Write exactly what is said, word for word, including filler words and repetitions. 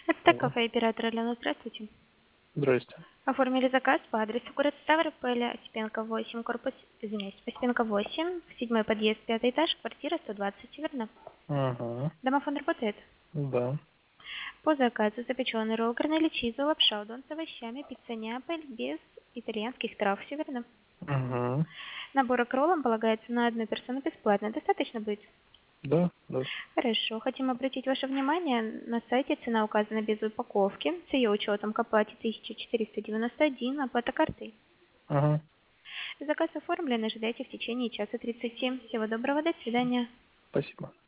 Это Алло. кафе оператора Алена, здравствуйте. Здрасте. Оформили заказ по адресу город Ставрополь, Осипенко восемь, корпус, извиняюсь, Осипенко восемь, седьмой подъезд, пятый этаж, квартира сто двадцать, верно? Ага. Домофон работает? Да. По заказу запеченный ролл, корнели чиза, лапша, удон с овощами, пицца Неаполь без итальянских трав, все верно? Ага. Набор к роллам полагается на одну персону бесплатно. Достаточно будет? Да, да. Хорошо. Хотим обратить ваше внимание, на сайте цена указана без упаковки. С ее учетом к оплате тысяча четыреста девяносто один, оплата картой. Ага. Заказ оформлен, ожидайте в течение часа тридцати. Всего доброго, до свидания. Спасибо.